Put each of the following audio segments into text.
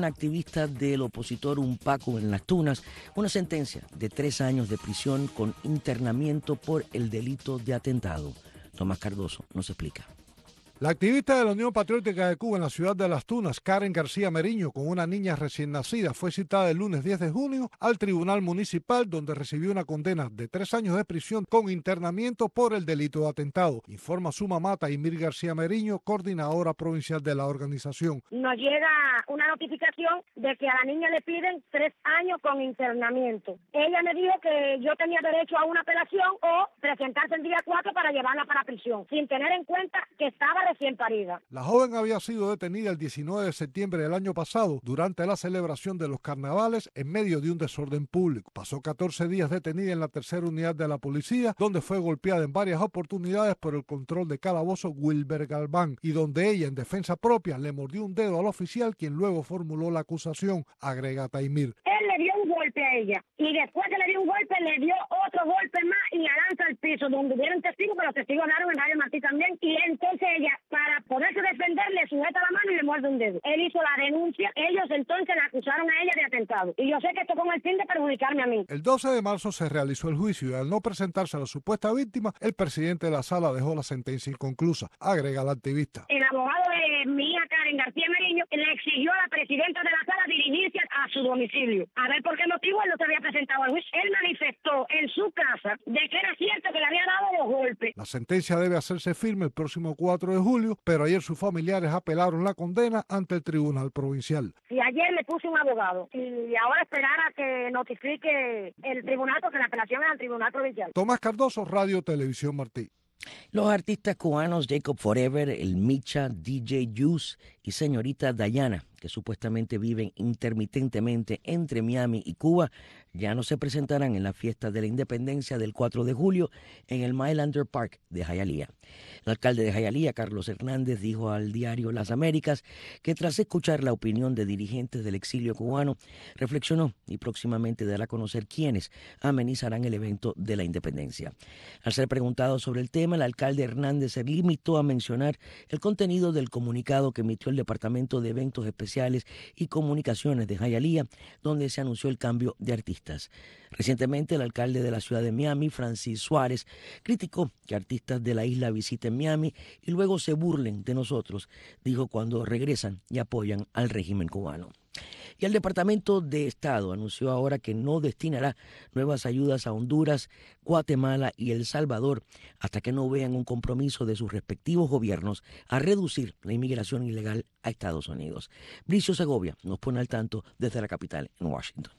una activista del opositor Umpaco en Las Tunas una sentencia de 3 años de prisión con internamiento por el delito de atentado. Tomás Cardoso nos explica. La activista de la Unión Patriótica de Cuba en la ciudad de Las Tunas, Karen García Meriño, con una niña recién nacida, fue citada el lunes 10 de junio al Tribunal Municipal, donde recibió una condena de 3 años de prisión con internamiento por el delito de atentado. Informa su mamá, Taimir García Meriño, coordinadora provincial de la organización. Nos llega una notificación de que a la niña le piden 3 años con internamiento. Ella me dijo que yo tenía derecho a una apelación o presentarse el día 4 para llevarla para prisión, sin tener en cuenta que estaba recién parida. La joven había sido detenida el 19 de septiembre del año pasado durante la celebración de los carnavales en medio de un desorden público. Pasó 14 días detenida en la tercera unidad de la policía, donde fue golpeada en varias oportunidades por el control de calabozo Wilber Galván, y donde ella, en defensa propia, le mordió un dedo al oficial, quien luego formuló la acusación, agrega Taimir. Él le dio un golpe a ella y después que le dio un golpe le dio otro golpe más y la lanza al piso donde hubieron testigos, pero los testigos hablaron en Radio Martí también, y entonces ella, para poderse defender, le sujeta la mano y le muerde un dedo. Él hizo la denuncia, ellos entonces la acusaron a ella de atentado, y yo sé que esto con el fin de perjudicarme a mí. El 12 de marzo se realizó el juicio y al no presentarse a la supuesta víctima, el presidente de la sala dejó la sentencia inconclusa, agrega la activista. El abogado de mi hija, Karen García Meriño, le exigió a la presidenta de la sala dirigirse a su domicilio. A ver por qué motivo él no se había presentado al juicio. Él manifestó en su casa de que era cierto que le había dado los golpes. La sentencia debe hacerse firme el próximo 4 de julio, pero ayer sus familiares apelaron la condena ante el Tribunal Provincial. Y ayer le puse un abogado y ahora esperar a que notifique el tribunal, porque la apelación es al Tribunal Provincial. Tomás Cardoso, Radio Televisión Martí. Los artistas cubanos Jacob Forever, El Micha, DJ Juice y señorita Dayana, que supuestamente viven intermitentemente entre Miami y Cuba, ya no se presentarán en la fiesta de la independencia del 4 de julio en el Mylander Park de Hialeah. El alcalde de Hialeah, Carlos Hernández, dijo al diario Las Américas que tras escuchar la opinión de dirigentes del exilio cubano, reflexionó y próximamente dará a conocer quiénes amenizarán el evento de la independencia. Al ser preguntado sobre el tema, el alcalde Hernández se limitó a mencionar el contenido del comunicado que emitió el Departamento de Eventos Especiales y Comunicaciones de Hialeah, donde se anunció el cambio de artistas. Recientemente, el alcalde de la ciudad de Miami, Francis Suárez, criticó que artistas de la isla visiten Miami y luego se burlen de nosotros, dijo, cuando regresan y apoyan al régimen cubano. Y el Departamento de Estado anunció ahora que no destinará nuevas ayudas a Honduras, Guatemala y El Salvador hasta que no vean un compromiso de sus respectivos gobiernos a reducir la inmigración ilegal a Estados Unidos. Bricio Segovia nos pone al tanto desde la capital, en Washington.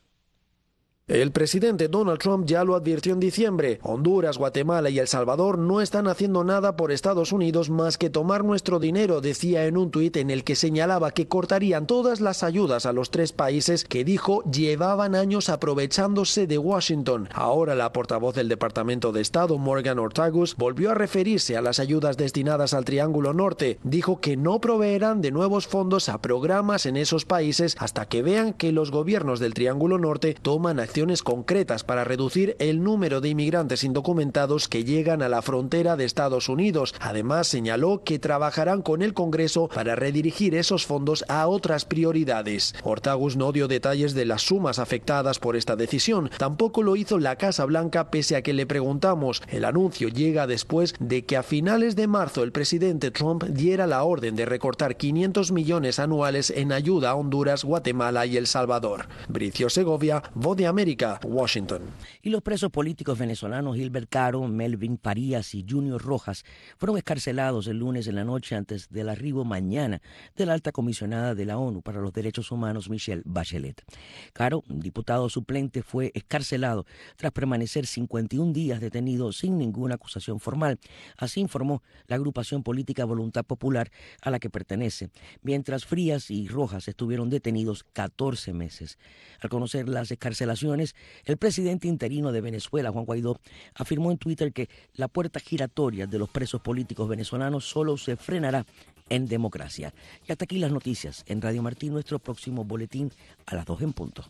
El presidente Donald Trump ya lo advirtió en diciembre. Honduras, Guatemala y El Salvador no están haciendo nada por Estados Unidos más que tomar nuestro dinero, decía en un tuit en el que señalaba que cortarían todas las ayudas a los 3 países que dijo llevaban años aprovechándose de Washington. Ahora la portavoz del Departamento de Estado, Morgan Ortagus, volvió a referirse a las ayudas destinadas al Triángulo Norte. Dijo que no proveerán de nuevos fondos a programas en esos países hasta que vean que los gobiernos del Triángulo Norte toman acciones concretas para reducir el número de inmigrantes indocumentados que llegan a la frontera de Estados Unidos. Además, señaló que trabajarán con el Congreso para redirigir esos fondos a otras prioridades. Ortagus no dio detalles de las sumas afectadas por esta decisión. Tampoco lo hizo la Casa Blanca, pese a que le preguntamos. El anuncio llega después de que a finales de marzo el presidente Trump diera la orden de recortar 500 millones anuales en ayuda a Honduras, Guatemala y El Salvador. Bricio Segovia, Voz de América, Washington. Y los presos políticos venezolanos Gilbert Caro, Melvin Farías y Junior Rojas fueron excarcelados el lunes en la noche antes del arribo mañana de la alta comisionada de la ONU para los Derechos Humanos, Michelle Bachelet. Caro, un diputado suplente, fue excarcelado tras permanecer 51 días detenido sin ninguna acusación formal. Así informó la agrupación política Voluntad Popular a la que pertenece, mientras Frías y Rojas estuvieron detenidos 14 meses. Al conocer las excarcelaciones, el presidente interino de Venezuela, Juan Guaidó, afirmó en Twitter que la puerta giratoria de los presos políticos venezolanos solo se frenará en democracia. Y hasta aquí las noticias en Radio Martí, nuestro próximo boletín a las 2 en punto.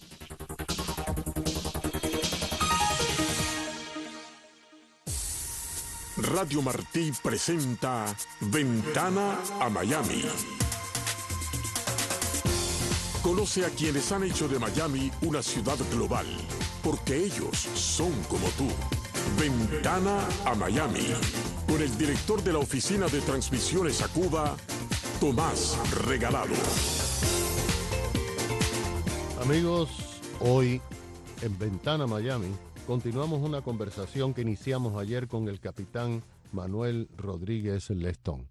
Radio Martí presenta Ventana a Miami. Conoce a quienes han hecho de Miami una ciudad global, porque ellos son como tú. Ventana a Miami, con el director de la Oficina de Transmisiones a Cuba, Tomás Regalado. Amigos, hoy en Ventana Miami continuamos una conversación que iniciamos ayer con el capitán Manuel Rodríguez Lestón.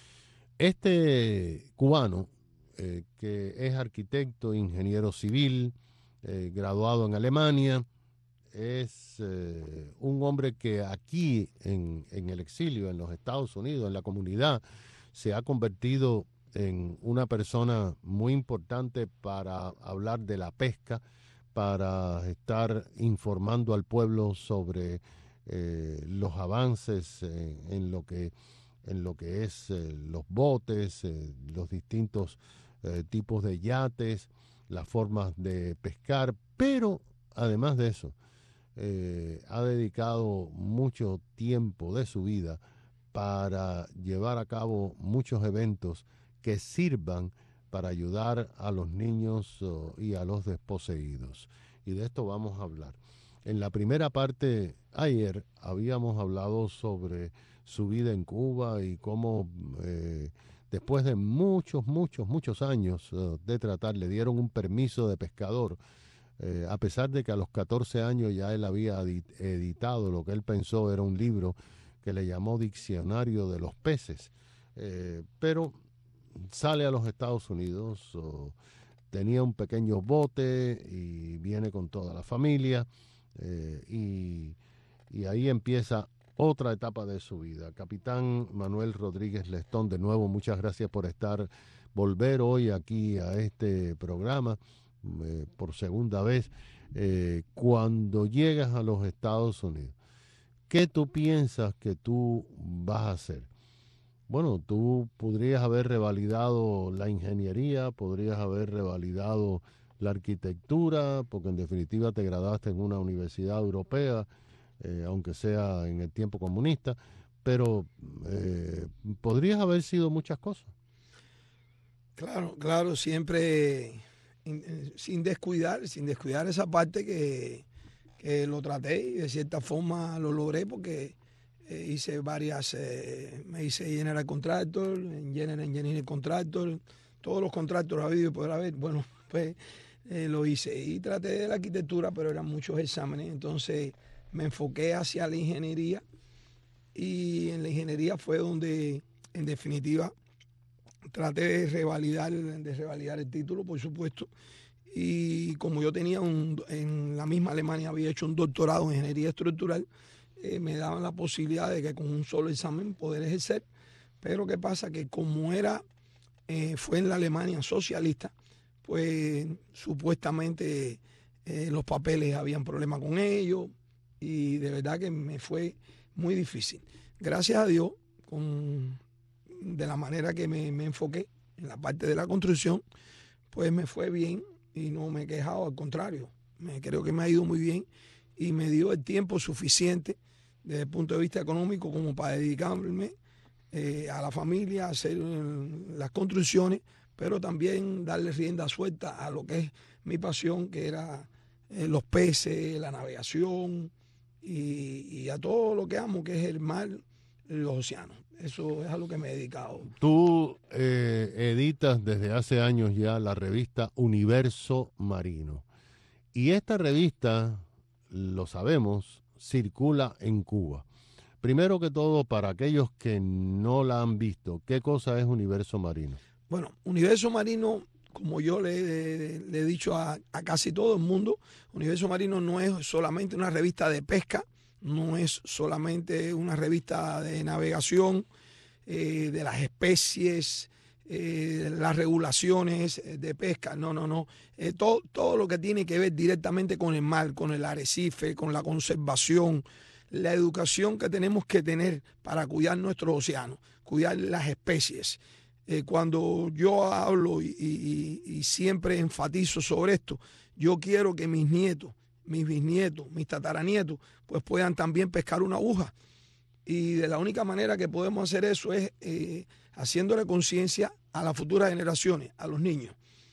Este cubano, que es arquitecto, ingeniero civil, graduado en Alemania, es un hombre que aquí en el exilio, en los Estados Unidos, en la comunidad, se ha convertido en una persona muy importante para hablar de la pesca, para estar informando al pueblo sobre los avances en lo que es los botes, los distintos tipos de yates, las formas de pescar, pero además de eso, ha dedicado mucho tiempo de su vida para llevar a cabo muchos eventos que sirvan para ayudar a los niños y a los desposeídos. Y de esto vamos a hablar. En la primera parte, ayer, habíamos hablado sobre su vida en Cuba y cómo después de muchos años de tratar, le dieron un permiso de pescador, a pesar de que a los 14 años ya él había editado lo que él pensó era un libro que le llamó Diccionario de los Peces. Pero sale a los Estados Unidos, tenía un pequeño bote y viene con toda la familia, y ahí empieza otra etapa de su vida. Capitán Manuel Rodríguez Lestón, de nuevo, muchas gracias por volver hoy aquí a este programa por segunda vez. Cuando llegas a los Estados Unidos, ¿qué tú piensas que tú vas a hacer? Bueno, tú podrías haber revalidado la ingeniería, podrías haber revalidado la arquitectura, porque en definitiva te graduaste en una universidad europea, aunque sea en el tiempo comunista, pero podrías haber sido muchas cosas. Claro, siempre sin descuidar esa parte que lo traté y de cierta forma lo logré, porque hice me hice General Contractor, Engineering Contractor, todos los contratos habido y poder haber, bueno, pues lo hice y traté de la arquitectura, pero eran muchos exámenes, entonces me enfoqué hacia la ingeniería, y en la ingeniería fue donde en definitiva traté de revalidar el título, por supuesto, y como yo tenía en la misma Alemania había hecho un doctorado en ingeniería estructural, me daban la posibilidad de que con un solo examen poder ejercer. Pero ¿qué pasa? Que como fue en la Alemania socialista, pues supuestamente los papeles habían problemas con ellos, y de verdad que me fue muy difícil. Gracias a Dios, de la manera que me enfoqué en la parte de la construcción, pues me fue bien y no me he quejado, al contrario, creo que me ha ido muy bien y me dio el tiempo suficiente desde el punto de vista económico como para dedicarme a la familia, a hacer las construcciones, pero también darle rienda suelta a lo que es mi pasión, que era los peces, la navegación y a todo lo que amo, que es el mar, los océanos. Eso es a lo que me he dedicado. Tú editas desde hace años ya la revista Universo Marino. Y esta revista, lo sabemos, circula en Cuba. Primero que todo, para aquellos que no la han visto, ¿qué cosa es Universo Marino? Bueno, Universo Marino, como yo le he dicho a casi todo el mundo, Universo Marino no es solamente una revista de pesca, no es solamente una revista de navegación, de las especies, las regulaciones de pesca, no. Todo lo que tiene que ver directamente con el mar, con el arrecife, con la conservación, la educación que tenemos que tener para cuidar nuestros océanos, cuidar las especies. Cuando yo hablo y siempre enfatizo sobre esto, yo quiero que mis nietos, mis bisnietos, mis tataranietos, pues puedan también pescar una aguja. Y de la única manera que podemos hacer eso es haciéndole conciencia a las futuras generaciones, a los niños,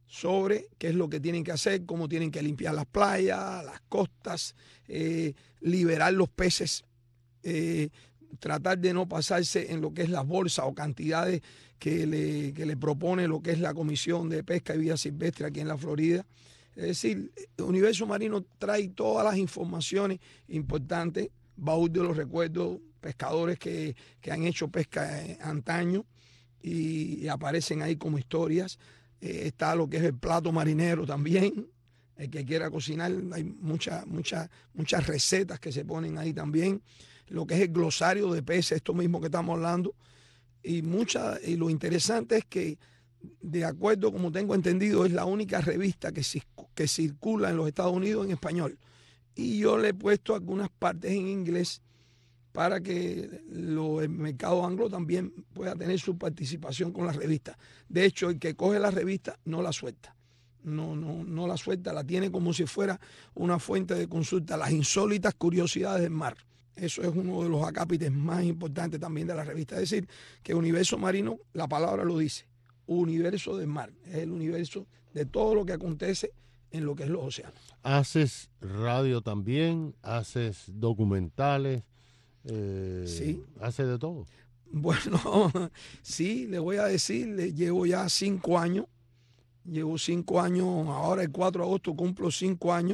sobre qué es lo que tienen que hacer, cómo tienen que limpiar las playas, las costas, liberar los peces, tratar de no pasarse en lo que es las bolsas o cantidades que le propone lo que es la Comisión de Pesca y Vida Silvestre aquí en la Florida. Es decir, Universo Marino trae todas las informaciones importantes, baúl de los recuerdos, pescadores que han hecho pesca antaño y aparecen ahí como historias. Está lo que es el plato marinero también, el que quiera cocinar, hay muchas recetas que se ponen ahí también. Lo que es el glosario de peces, esto mismo que estamos hablando. Y lo interesante es que, de acuerdo como tengo entendido, es la única revista que circula en los Estados Unidos en español. Y yo le he puesto algunas partes en inglés para que el mercado anglo también pueda tener su participación con la revista. De hecho, el que coge la revista no la suelta. No la suelta, la tiene como si fuera una fuente de consulta, las insólitas curiosidades del mar. Eso es uno de los acápites más importantes también de la revista. Es decir, que Universo Marino, la palabra lo dice, universo del mar, es el universo de todo lo que acontece en lo que es los océanos. ¿Haces radio también? ¿Haces documentales? Sí. ¿Haces de todo? Bueno, sí, le voy a decir, llevo ya 5 años. Llevo 5 años, ahora el 4 de agosto cumplo 5 años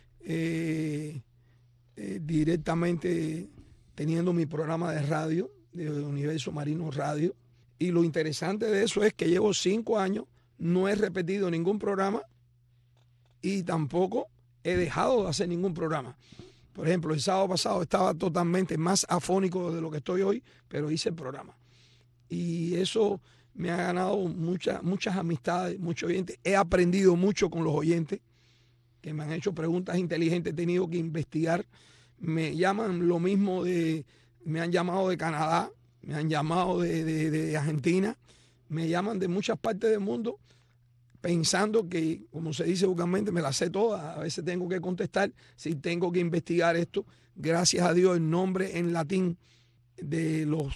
directamente teniendo mi programa de radio, de Universo Marino Radio. Y lo interesante de eso es que llevo 5 años, no he repetido ningún programa y tampoco he dejado de hacer ningún programa. Por ejemplo, el sábado pasado estaba totalmente más afónico de lo que estoy hoy, pero hice el programa. Y eso me ha ganado muchas amistades, muchos oyentes. He aprendido mucho con los oyentes que me han hecho preguntas inteligentes. He tenido que investigar. Me llaman lo mismo me han llamado de Canadá, me han llamado de Argentina, me llaman de muchas partes del mundo pensando que, como se dice vulgarmente, me las sé todas. A veces tengo que contestar si tengo que investigar esto. Gracias a Dios, el nombre en latín de los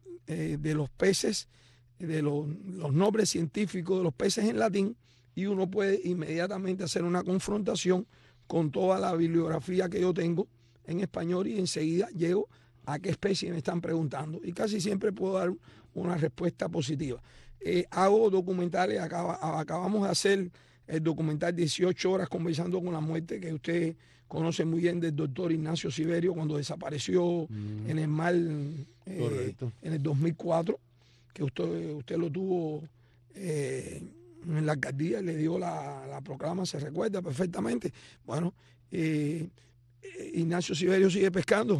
peces, de los nombres científicos de los peces en latín, y uno puede inmediatamente hacer una confrontación con toda la bibliografía que yo tengo en español y enseguida llego a qué especie me están preguntando y casi siempre puedo dar una respuesta positiva. Hago documentales, acabamos de hacer el documental 18 horas conversando con la muerte, que usted conoce muy bien, del doctor Ignacio Siverio, cuando desapareció en el mar en el 2004, que usted lo tuvo en la alcaldía y le dio la proclama, se recuerda perfectamente. Bueno, Ignacio Siverio sigue pescando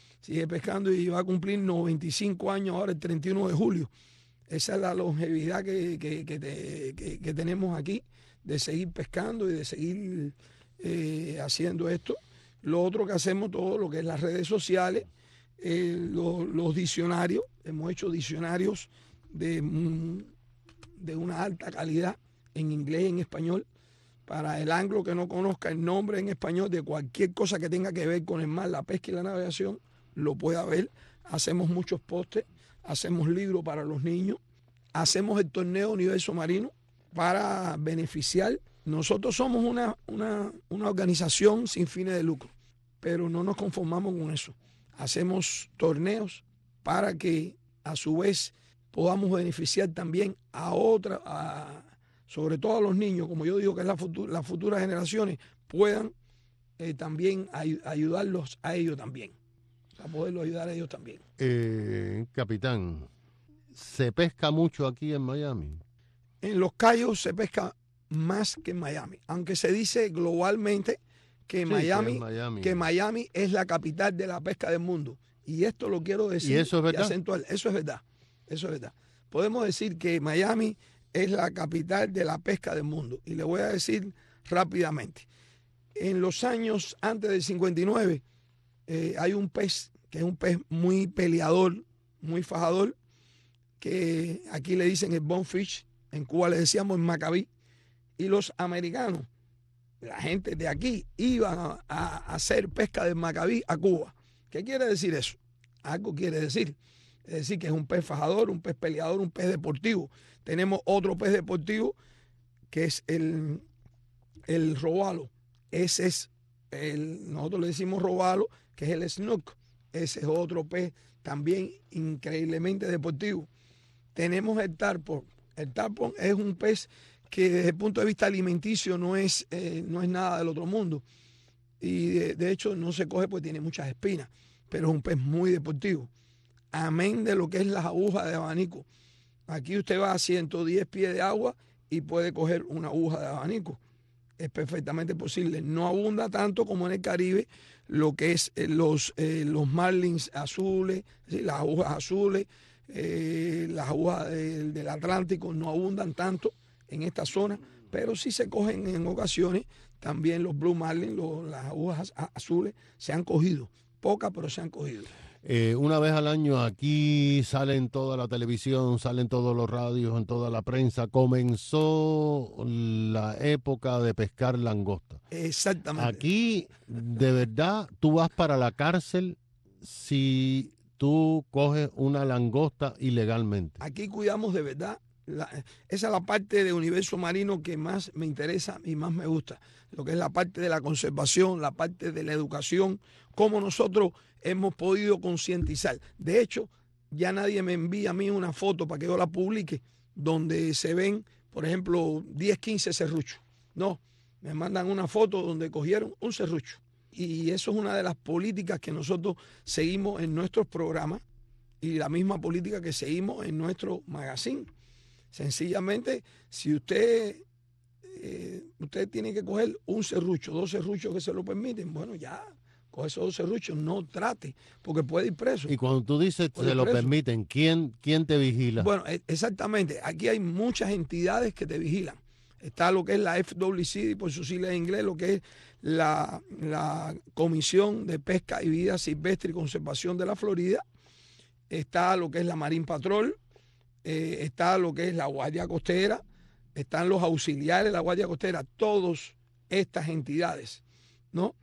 y va a cumplir 95 años ahora el 31 de julio. Esa es la longevidad que tenemos aquí, de seguir pescando y de seguir haciendo esto. Lo otro que hacemos, todo lo que es las redes sociales, los diccionarios, hemos hecho diccionarios de una alta calidad en inglés y en español. Para el anglo que no conozca el nombre en español de cualquier cosa que tenga que ver con el mar, la pesca y la navegación, lo pueda ver. Hacemos muchos postes, hacemos libros para los niños, hacemos el torneo Universo Marino para beneficiar. Nosotros somos una organización sin fines de lucro, pero no nos conformamos con eso. Hacemos torneos para que a su vez podamos beneficiar también sobre todo a los niños, como yo digo que es las futuras generaciones, puedan también ayudarlos a ellos también, a poderlos ayudar a ellos también. Capitán, ¿se pesca mucho aquí en Miami? En Los Cayos se pesca más que en Miami, aunque se dice globalmente que Miami es la capital de la pesca del mundo. Y esto lo quiero decir. ¿Y eso es verdad? Y acentuar. Eso es verdad. Eso es verdad. Podemos decir que Miami es la capital de la pesca del mundo. Y le voy a decir rápidamente. En los años antes del 59 hay un pez que es un pez muy peleador, muy fajador, que aquí le dicen el bonefish, en Cuba le decíamos el macabí. Y los americanos, la gente de aquí, iban a hacer pesca del macabí a Cuba. ¿Qué quiere decir eso? Algo quiere decir. Es decir, que es un pez fajador, un pez peleador, un pez deportivo. Tenemos otro pez deportivo que es el robalo. Ese es nosotros le decimos robalo, que es el snook. Ese es otro pez también increíblemente deportivo. Tenemos el tarpon. El tarpon es un pez que desde el punto de vista alimenticio no es nada del otro mundo. Y de hecho no se coge porque tiene muchas espinas, pero es un pez muy deportivo. Amén de lo que es las agujas de abanico. Aquí usted va a 110 pies de agua y puede coger una aguja de abanico. Es perfectamente posible. No abunda tanto como en el Caribe lo que es los marlins azules, ¿sí? Las agujas azules, las agujas del Atlántico no abundan tanto en esta zona, pero sí se cogen en ocasiones. También los blue marlin, las agujas azules, se han cogido. Pocas, pero se han cogido. Una vez al año aquí sale en toda la televisión, salen todos los radios, en toda la prensa. Comenzó la época de pescar langosta. Exactamente. Aquí, de verdad, tú vas para la cárcel si tú coges una langosta ilegalmente. Aquí cuidamos de verdad. Esa es la parte de universo marino que más me interesa y más me gusta. Lo que es la parte de la conservación, la parte de la educación, cómo nosotros hemos podido concientizar. De hecho, ya nadie me envía a mí una foto para que yo la publique donde se ven, por ejemplo, 10, 15 serruchos. No, me mandan una foto donde cogieron un serrucho. Y eso es una de las políticas que nosotros seguimos en nuestros programas y la misma política que seguimos en nuestro magazine. Sencillamente, si usted tiene que coger un serrucho, 2 serruchos que se lo permiten, bueno, ya, coge esos 2 serruchos, no trate, porque puede ir preso. Y cuando tú dices se lo permiten, ¿quién te vigila? Bueno, exactamente, aquí hay muchas entidades que te vigilan. Está lo que es la FWC, por sus siglas en inglés, lo que es la Comisión de Pesca y Vida Silvestre y Conservación de la Florida. Está lo que es la Marine Patrol. Está lo que es la Guardia Costera, están los auxiliares de la Guardia Costera, todas estas entidades, ¿no?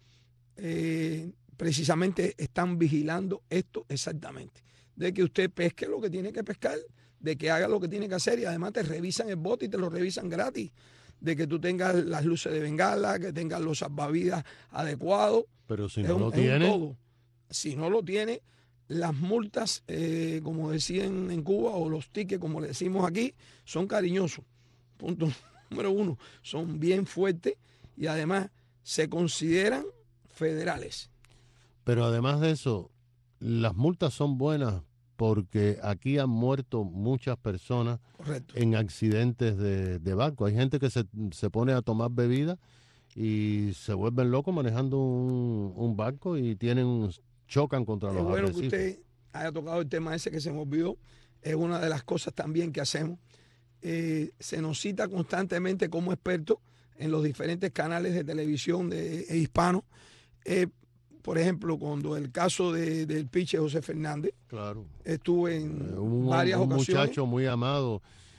Precisamente están vigilando esto exactamente, de que usted pesque lo que tiene que pescar, de que haga lo que tiene que hacer y además te revisan el bote y te lo revisan gratis, de que tú tengas las luces de bengala, que tengas los salvavidas adecuados. Pero si no lo tiene, si no lo tiene, las multas, como decían en Cuba, o los tickets, como le decimos aquí, son cariñosos. Punto número 1, son bien fuertes y además se consideran federales. Pero además de eso, las multas son buenas porque aquí han muerto muchas personas. Correcto. En accidentes de barco. Hay gente que se pone a tomar bebida y se vuelven locos manejando un barco y chocan contra los arrecifes. Es bueno que usted haya tocado el tema ese que se me olvidó. Es una de las cosas también que hacemos. Se nos cita constantemente como expertos en los diferentes canales de televisión hispanos. Por ejemplo, cuando el caso del piche José Fernández, claro, estuve en varias ocasiones. Un muchacho muy amado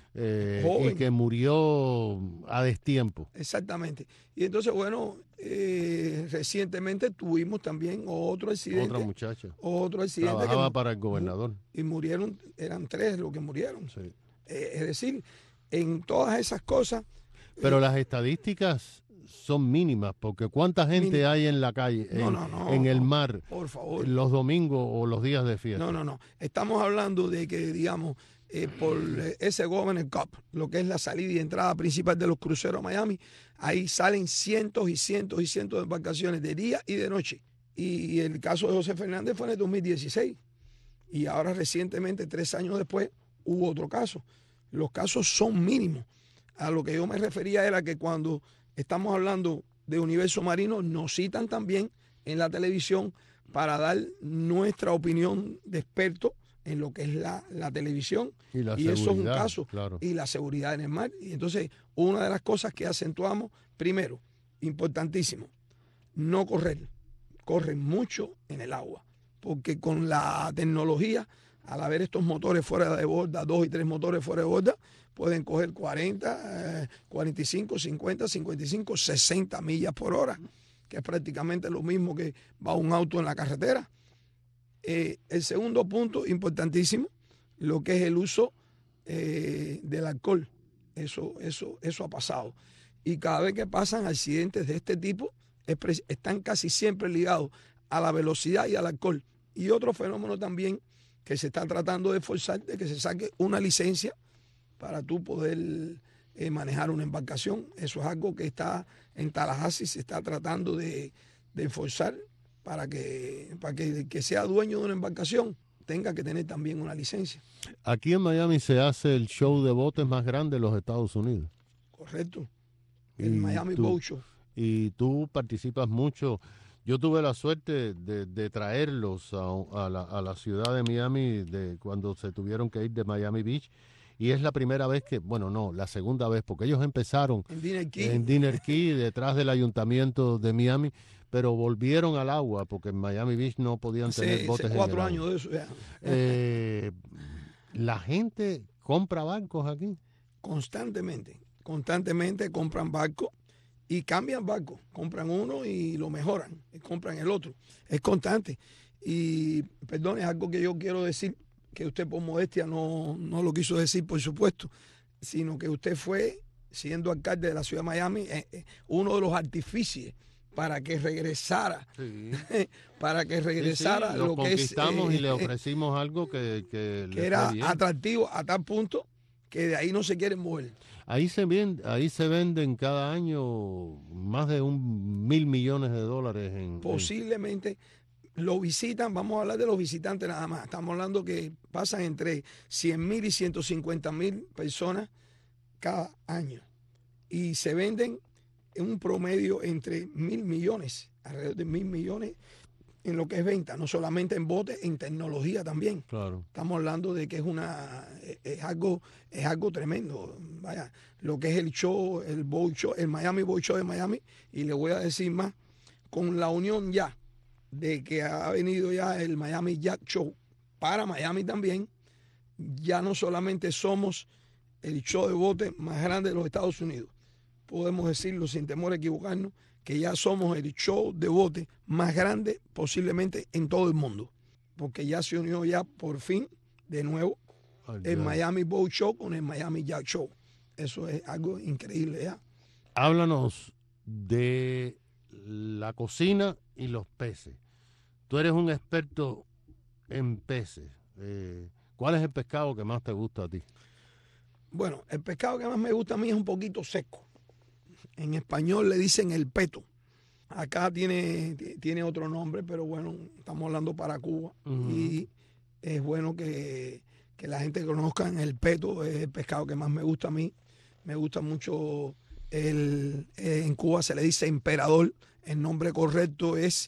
y que murió a destiempo. Exactamente. Y entonces, bueno, recientemente tuvimos también otro accidente. Otra muchacha. Otro accidente. Trabajaba para el gobernador. Y murieron, eran 3 los que murieron. Sí. Es decir, en todas esas cosas. Pero las estadísticas son mínimas, porque ¿cuánta gente hay en la calle, en el mar, por favor, los domingos o los días de fiesta? No. Estamos hablando de que, digamos, por ese Governor Cup, lo que es la salida y entrada principal de los cruceros a Miami, ahí salen cientos y cientos y cientos de embarcaciones de día y de noche. Y el caso de José Fernández fue en el 2016. Y ahora recientemente, 3 años después, hubo otro caso. Los casos son mínimos. A lo que yo me refería era que cuando estamos hablando de universo marino, nos citan también en la televisión para dar nuestra opinión de expertos en lo que es la televisión. Y eso es un caso. Claro. Y la seguridad en el mar. Y entonces, una de las cosas que acentuamos, primero, importantísimo, no correr. Corren mucho en el agua. Porque con la tecnología, al haber estos motores fuera de borda, 2 y 3 motores fuera de borda, pueden coger 40, 45, 50, 55, 60 millas por hora, que es prácticamente lo mismo que va un auto en la carretera. El segundo punto importantísimo, lo que es el uso del alcohol Eso ha pasado. Y cada vez que pasan accidentes de este tipo, están casi siempre ligados a la velocidad y al alcohol. Y otro fenómeno también que se está tratando de forzar, de que se saque una licencia para tú poder manejar una embarcación. Eso es algo que está en Tallahassee, se está tratando de forzar para que el que sea dueño de una embarcación tenga que tener también una licencia. Aquí en Miami se hace el show de botes más grande de los Estados Unidos. Correcto. El Miami Boat Show. Y tú participas mucho. Yo tuve la suerte de traerlos a la ciudad de Miami cuando se tuvieron que ir de Miami Beach. Y es la primera vez la segunda vez, porque ellos empezaron en Dinner Key, detrás del ayuntamiento de Miami, pero volvieron al agua, porque en Miami Beach no podían tener botes. Hace 4 años de eso ya. La gente compra barcos aquí. Constantemente compran barcos y cambian barcos. Compran uno y lo mejoran, y compran el otro. Es constante. Y, perdón, es algo que yo quiero decir, que usted por modestia no lo quiso decir, por supuesto, sino que usted fue, siendo alcalde de la ciudad de Miami, uno de los artífices para que regresara, para que regresara lo que es... conquistamos y le ofrecimos algo que era atractivo a tal punto que de ahí no se quieren mover. Ahí se venden cada año más de $1,000 millones Posiblemente lo visitan, vamos a hablar de los visitantes nada más. Estamos hablando que pasan entre 100,000 y 150,000 personas cada año. Y se venden en un promedio entre 1,000 millones, alrededor de 1,000 millones en lo que es venta, no solamente en botes, en tecnología también. Claro. Estamos hablando de que es algo tremendo. Vaya, lo que es el show, el boat show, el Miami Boat Show de Miami, y le voy a decir más, con la unión ya de que ha venido ya el Miami Yacht Show para Miami también, ya no solamente somos el show de bote más grande de los Estados Unidos, podemos decirlo sin temor a equivocarnos, que ya somos el show de bote más grande posiblemente en todo el mundo, porque ya se unió ya por fin de nuevo el Miami Boat Show con el Miami Yacht Show. Eso es algo increíble ya. Háblanos de la cocina y los peces. Tú eres un experto en peces. ¿Cuál es el pescado que más te gusta a ti? Bueno, el pescado que más me gusta a mí es un poquito seco. En español le dicen el peto. Acá tiene otro nombre, pero bueno, estamos hablando para Cuba. Uh-huh. Y es bueno que la gente conozca el peto, es el pescado que más me gusta a mí. Me gusta mucho, en Cuba se le dice emperador. El nombre correcto es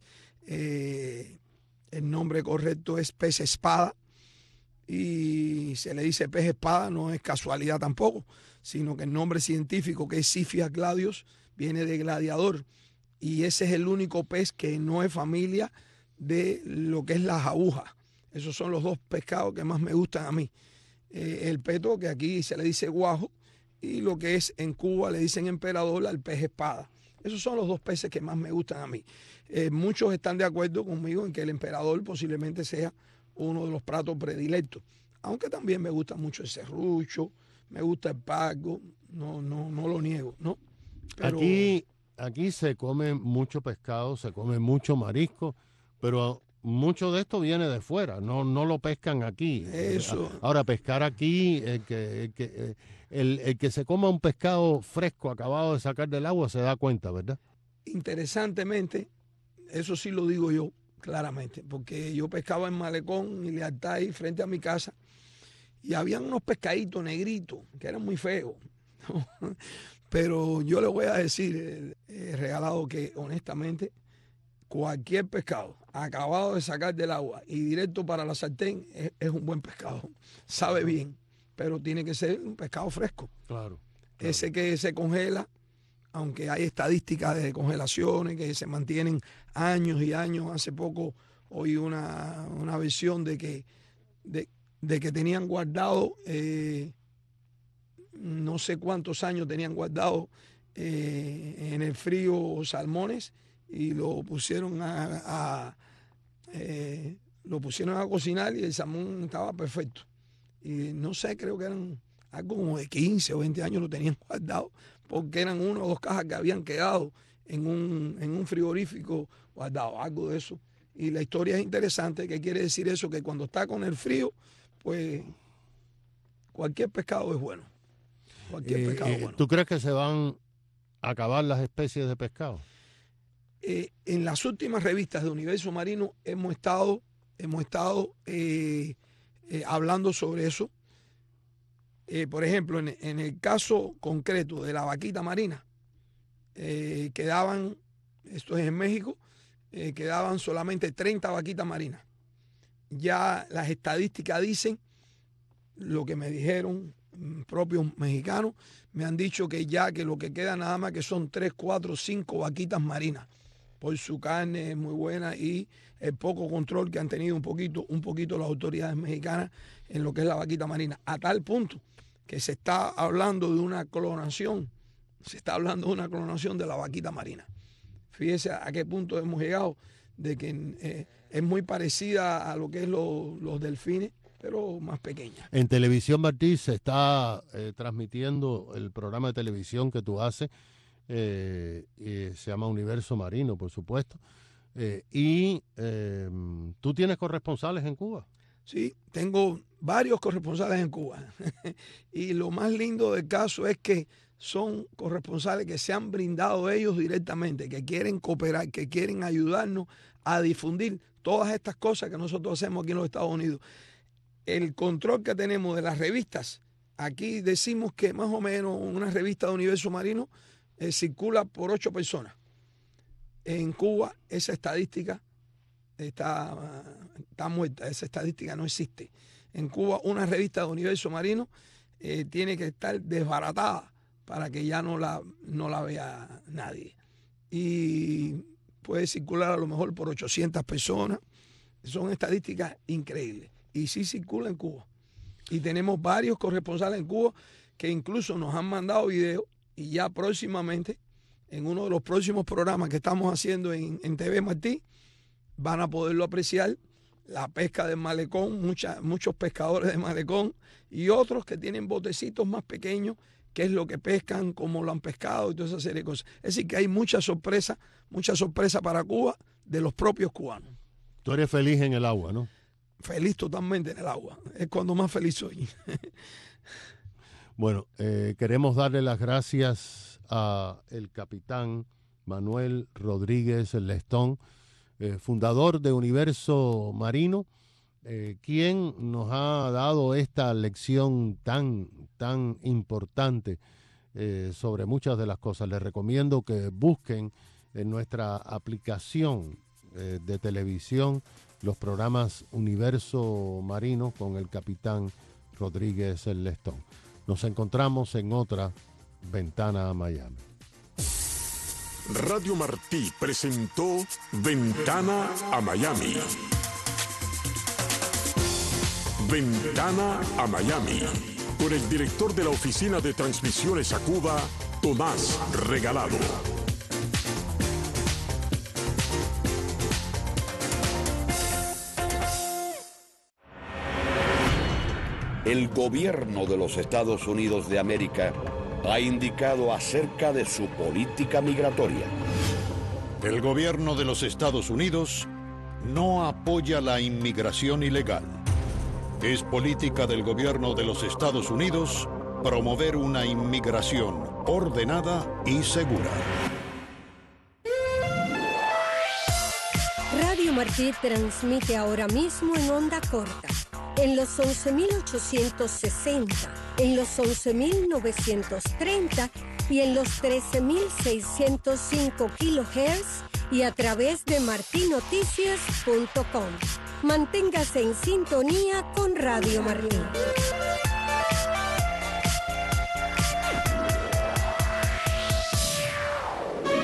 pez espada. Y se le dice pez espada, no es casualidad tampoco, sino que el nombre científico, que es Siphias gladius, viene de gladiador, y ese es el único pez que no es familia de lo que es las agujas. Esos son los dos pescados que más me gustan a mí. El peto, que aquí se le dice guajo, y lo que es en Cuba le dicen emperador al pez espada. Esos son los dos peces que más me gustan a mí. Muchos están de acuerdo conmigo en que el emperador posiblemente sea uno de los platos predilectos, aunque también me gusta mucho el serrucho, me gusta el pargo, no lo niego, ¿no? Pero aquí se come mucho pescado, se come mucho marisco, pero mucho de esto viene de fuera, no lo pescan aquí. Eso. Ahora, pescar aquí, el que se coma un pescado fresco acabado de sacar del agua se da cuenta, ¿verdad? Interesantemente, eso sí lo digo yo claramente, porque yo pescaba en Malecón y Lealtad ahí frente a mi casa, y habían unos pescaditos negritos que eran muy feos, ¿no? Pero yo le voy a decir, regalado, que honestamente cualquier pescado acabado de sacar del agua y directo para la sartén es un buen pescado, sabe bien, pero tiene que ser un pescado fresco. Claro. Ese que se congela, aunque hay estadísticas de congelaciones que se mantienen años y años. Hace poco oí una versión de que tenían guardado, no sé cuántos años tenían guardado en el frío salmones, y lo pusieron a cocinar y el salmón estaba perfecto. Y no sé, creo que eran algo como de 15 o 20 años lo tenían guardado, porque eran 1 o 2 cajas que habían quedado en un frigorífico guardado, algo de eso. Y la historia es interesante. ¿Qué quiere decir eso? Que cuando está con el frío, pues cualquier pescado es bueno. Cualquier pescado es bueno. ¿Tú crees que se van a acabar las especies de pescado? En las últimas revistas de Universo Marino hemos estado hablando sobre eso. Por ejemplo, en el caso concreto de la vaquita marina, quedaban, esto es en México, quedaban solamente 30 vaquitas marinas. Ya las estadísticas dicen, lo que me dijeron propios mexicanos, me han dicho que ya que lo que queda nada más que son 3, 4, 5 vaquitas marinas. Por su carne es muy buena y el poco control que han tenido un poquito las autoridades mexicanas en lo que es la vaquita marina. A tal punto que se está hablando de una clonación, de la vaquita marina. Fíjese a qué punto hemos llegado, de que es muy parecida a lo que es los delfines, pero más pequeña. En Televisión Martí se está transmitiendo el programa de televisión que tú haces, se llama Universo Marino, por supuesto. ¿Tú tienes corresponsales en Cuba? Sí, tengo varios corresponsales en Cuba. Y lo más lindo del caso es que son corresponsales que se han brindado ellos directamente, que quieren cooperar, que quieren ayudarnos a difundir todas estas cosas que nosotros hacemos aquí en los Estados Unidos. El control que tenemos de las revistas, aquí decimos que más o menos una revista de Universo Marino circula por 8 personas. En Cuba esa estadística está muerta, esa estadística no existe. En Cuba una revista de Universo Marino tiene que estar desbaratada para que ya no la vea nadie. Y puede circular a lo mejor por 800 personas. Son estadísticas increíbles. Y sí circula en Cuba. Y tenemos varios corresponsales en Cuba que incluso nos han mandado videos y ya próximamente, en uno de los próximos programas que estamos haciendo en TV Martí, van a poderlo apreciar, la pesca del malecón, muchos pescadores de malecón y otros que tienen botecitos más pequeños, qué es lo que pescan, cómo lo han pescado y toda esa serie de cosas. Es decir, que hay mucha sorpresa para Cuba de los propios cubanos. Tú eres feliz en el agua, ¿no? Feliz totalmente en el agua. Es cuando más feliz soy. Bueno, queremos darle las gracias a el capitán Manuel Rodríguez Lestón, fundador de Universo Marino, quien nos ha dado esta lección tan importante sobre muchas de las cosas. Les recomiendo que busquen en nuestra aplicación de televisión los programas Universo Marino con el capitán Rodríguez Lestón. Nos encontramos en otra Ventana a Miami. Radio Martí presentó Ventana a Miami. Ventana a Miami, con el director de la Oficina de Transmisiones a Cuba, Tomás Regalado. El gobierno de los Estados Unidos de América ha indicado acerca de su política migratoria. El gobierno de los Estados Unidos no apoya la inmigración ilegal. Es política del gobierno de los Estados Unidos promover una inmigración ordenada y segura. Radio Martí transmite ahora mismo en onda corta, en los 11.860, en los 11.930 y en los 13.605 kHz y a través de martinoticias.com. Manténgase en sintonía con Radio Martí.